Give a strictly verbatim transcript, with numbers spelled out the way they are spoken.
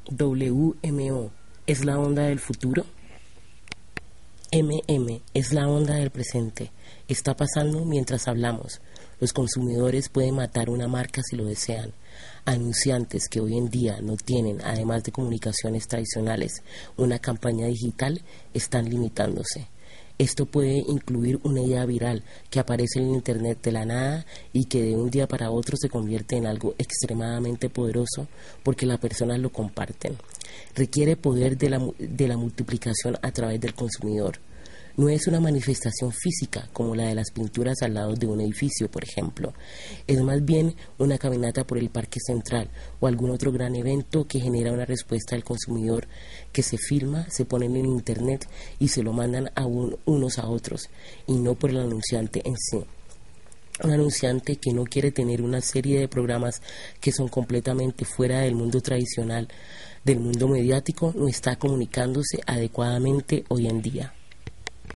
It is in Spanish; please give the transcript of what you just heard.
W M O ¿es la onda del futuro? M M es la onda del presente. Está pasando mientras hablamos. Los consumidores pueden matar una marca si lo desean. Anunciantes que hoy en día no tienen, además de comunicaciones tradicionales, una campaña digital, están limitándose. Esto puede incluir una idea viral que aparece en internet de la nada y que de un día para otro se convierte en algo extremadamente poderoso porque las personas lo comparten. Requiere poder de la, de la multiplicación a través del consumidor. No es una manifestación física como la de las pinturas al lado de un edificio, por ejemplo. Es más bien una caminata por el Parque Central o algún otro gran evento que genera una respuesta del consumidor que se filma, se ponen en internet y se lo mandan a un, unos a otros, y no por el anunciante en sí. Un anunciante que no quiere tener una serie de programas que son completamente fuera del mundo tradicional, del mundo mediático, no está comunicándose adecuadamente hoy en día.